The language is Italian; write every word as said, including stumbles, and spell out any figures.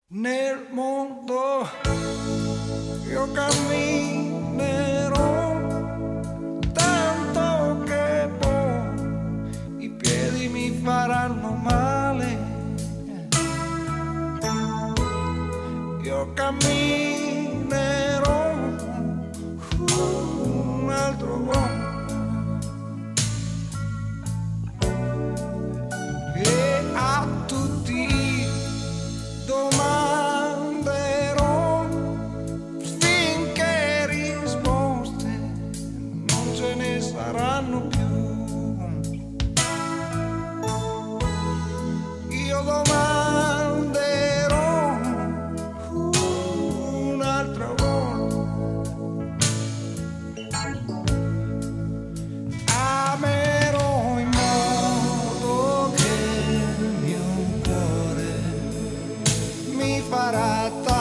Nel mondo io camminerò tanto che poi i piedi mi faranno male. Io camminerò un altro po'. E a tutti domanderò finché risposte non ce ne saranno più. Io domanderò un'altra volta. Amerò in modo che il mio cuore mi farà